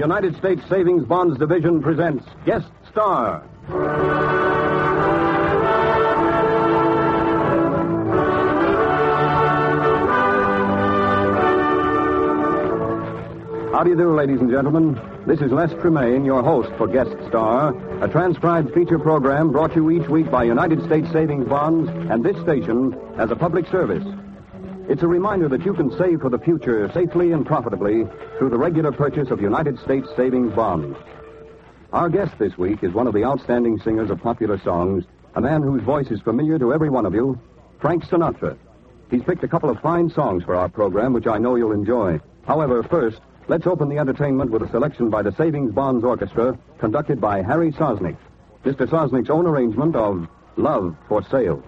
United States Savings Bonds Division presents Guest Star. How do you do, ladies and gentlemen? This is Les Tremaine, your host for Guest Star, a transcribed feature program brought you each week by United States Savings Bonds and this station as a public service. It's a reminder that you can save for the future safely and profitably through the regular purchase of United States Savings Bonds. Our guest this week is one of the outstanding singers of popular songs, a man whose voice is familiar to every one of you, Frank Sinatra. He's picked a couple of fine songs for our program, which I know you'll enjoy. However, first, let's open the entertainment with a selection by the Savings Bonds Orchestra, conducted by Harry Sosnick. Mr. Sosnick's own arrangement of Love for Sale.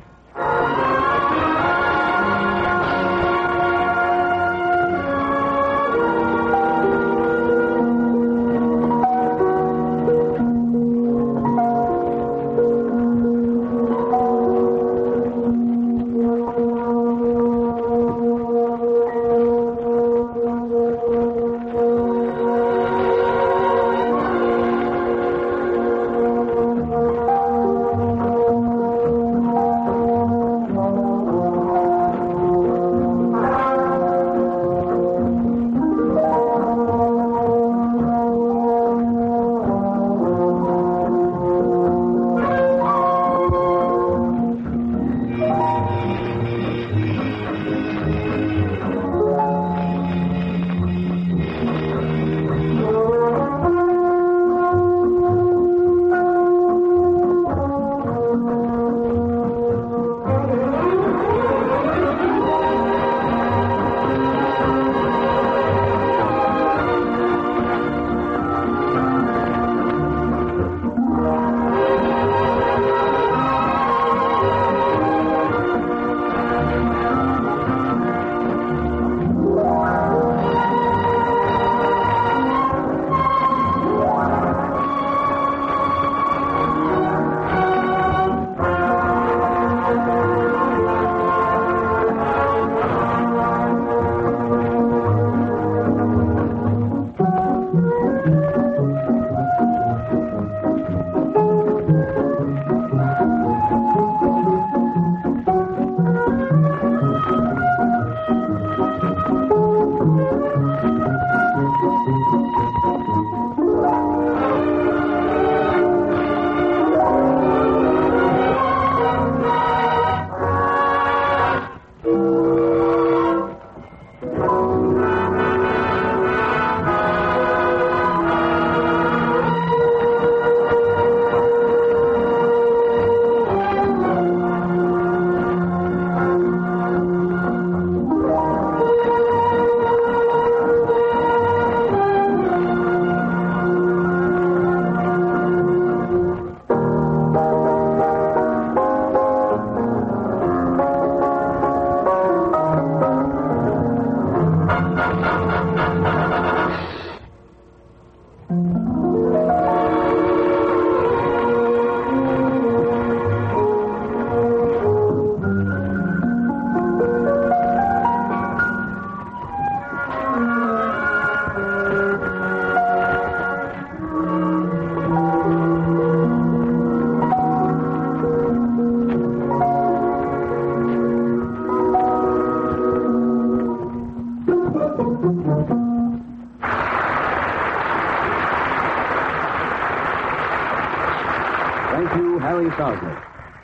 Thank you, Harry Sosnick.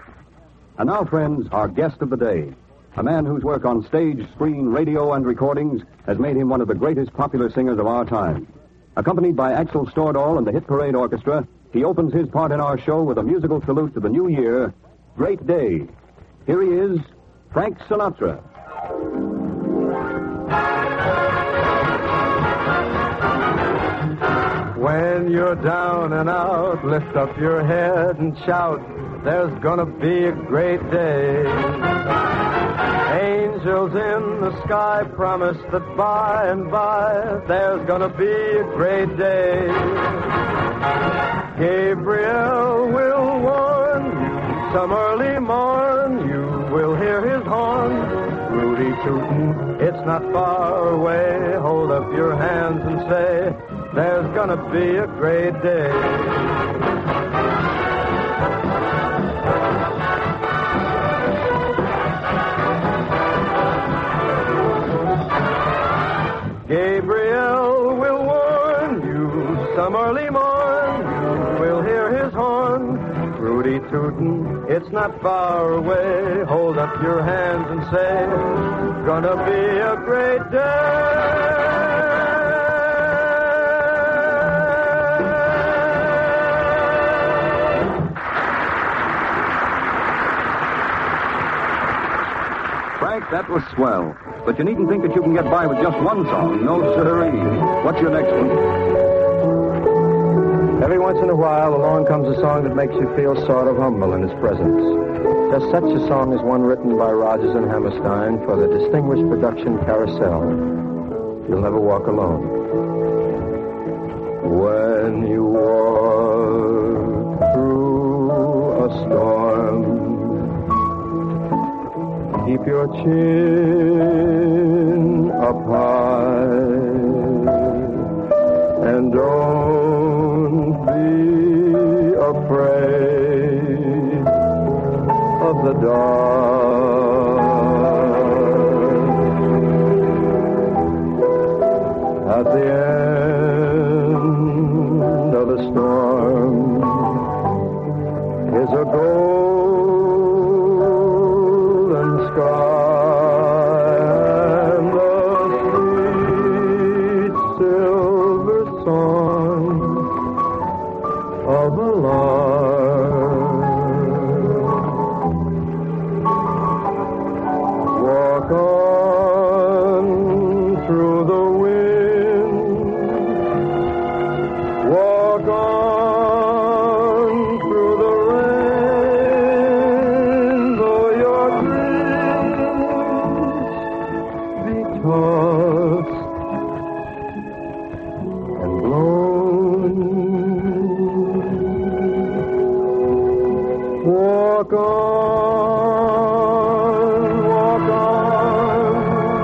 And now, friends, our guest of the day, a man whose work on stage, screen, radio, and recordings has made him one of the greatest popular singers of our time. Accompanied by Axel Stordahl and the Hit Parade Orchestra, he opens his part in our show with a musical salute to the new year, Great Day. Here he is, Frank Sinatra. When you're down and out, lift up your head and shout, there's gonna be a great day. Angels in the sky promise that by and by, there's gonna be a great day. Gabriel will warn you, some early morn, you will hear his horn. Rudy tootin', it's not far away. Hold up your hands and say, there's gonna be a great day. Gabriel will warn you some early morn. You will hear his horn, Rudy tootin'. It's not far away. Hold up your hands and say, gonna be a great day. Frank, that was swell. But you needn't think that you can get by with just one song. No, sirree. What's your next one? Every once in a while, along comes a song that makes you feel sort of humble in his presence. Just such a song is one written by Rodgers and Hammerstein for the distinguished production Carousel. You'll Never Walk Alone. When you walk through a storm, keep your chin up high and don't be afraid of the dark. At the end of the storm is a golden sky and the sweet silver song of a lark. Walk on through the wind. Walk on through the rain, though your dreams be tossed and blown. Walk on,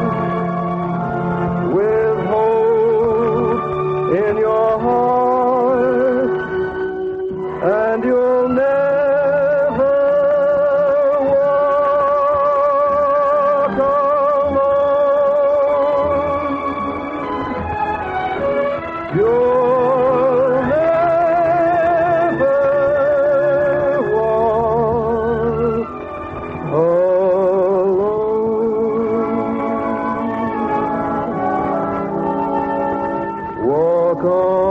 with hope in your heart, and you'll never walk alone. You'll never walk alone. Walk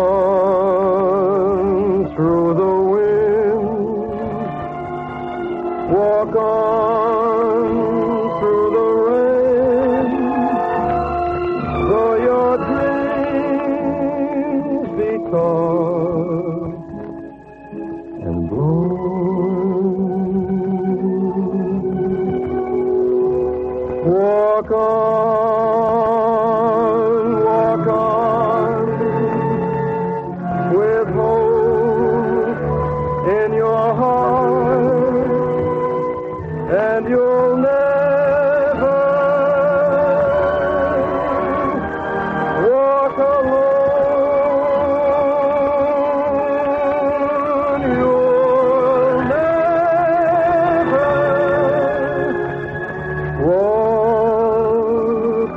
on through the wind. Walk on through the rain, though your dreams be tossed and blown. Walk on, with hope in your heart, and you'll never walk alone. You'll never walk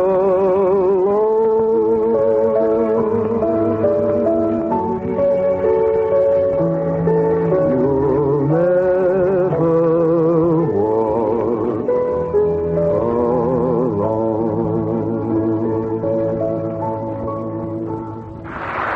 alone. You'll never walk alone.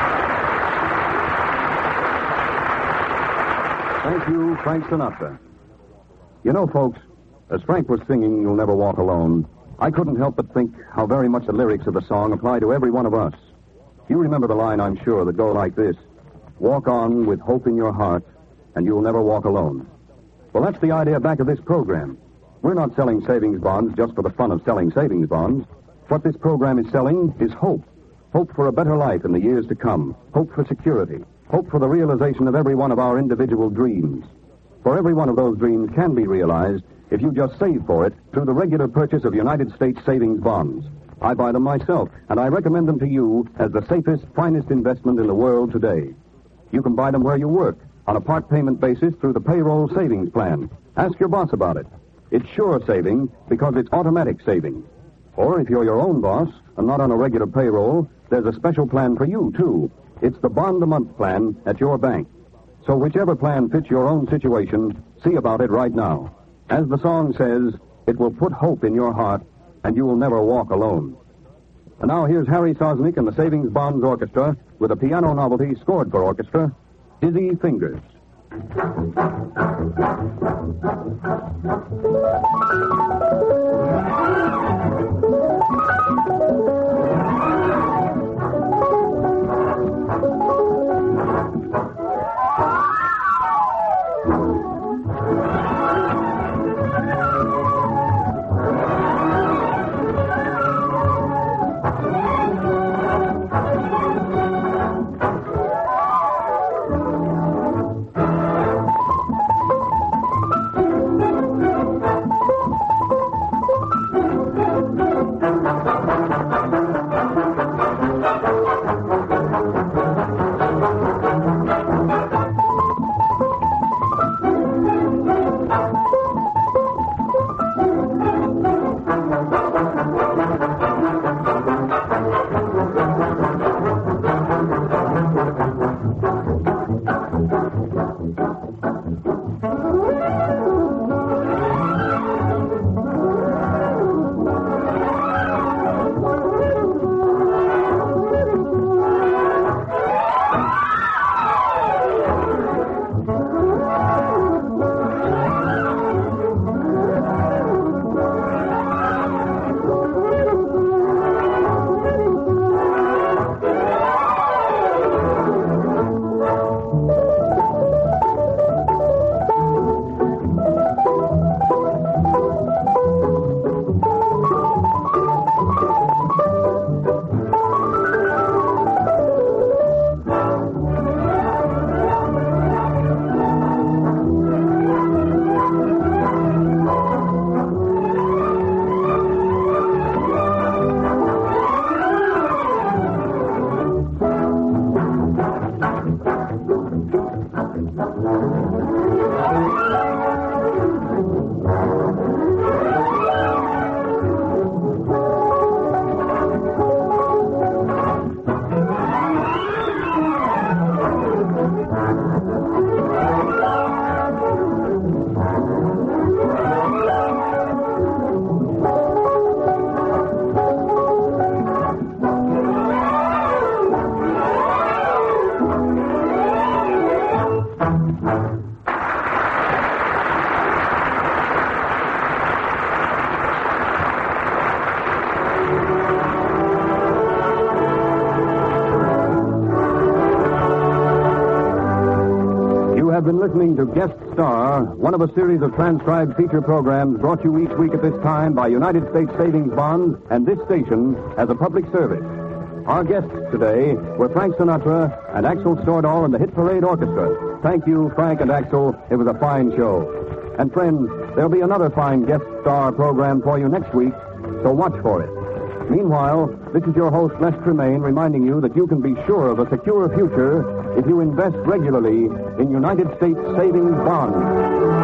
Thank you, Frank Sinatra. You know, folks, as Frank was singing You'll Never Walk Alone, I couldn't help but think how very much the lyrics of the song apply to every one of us. You remember the line, I'm sure, that go like this: walk on with hope in your heart, and you'll never walk alone. Well, that's the idea back of this program. We're not selling savings bonds just for the fun of selling savings bonds. What this program is selling is hope. Hope for a better life in the years to come. Hope for security. Hope for the realization of every one of our individual dreams. For every one of those dreams can be realized if you just save for it through the regular purchase of United States savings bonds. I buy them myself, and I recommend them to you as the safest, finest investment in the world today. You can buy them where you work, on a part payment basis through the payroll savings plan. Ask your boss about it. It's sure saving because it's automatic saving. Or if you're your own boss and not on a regular payroll, there's a special plan for you, too. It's the bond-a-month plan at your bank. So whichever plan fits your own situation, see about it right now. As the song says, it will put hope in your heart, and you will never walk alone. And now here's Harry Sosnick and the Savings Bonds Orchestra with a piano novelty scored for orchestra, Dizzy Fingers. Have been listening to Guest Star, one of a series of transcribed feature programs brought you each week at this time by United States Savings Bonds and this station as a public service. Our guests today were Frank Sinatra and Axel Stordahl and the Hit Parade Orchestra. Thank you, Frank and Axel. It was a fine show. And friends, there'll be another fine Guest Star program for you next week, so watch for it. Meanwhile, this is your host, Les Tremaine, reminding you that you can be sure of a secure future if you invest regularly in United States Savings Bonds.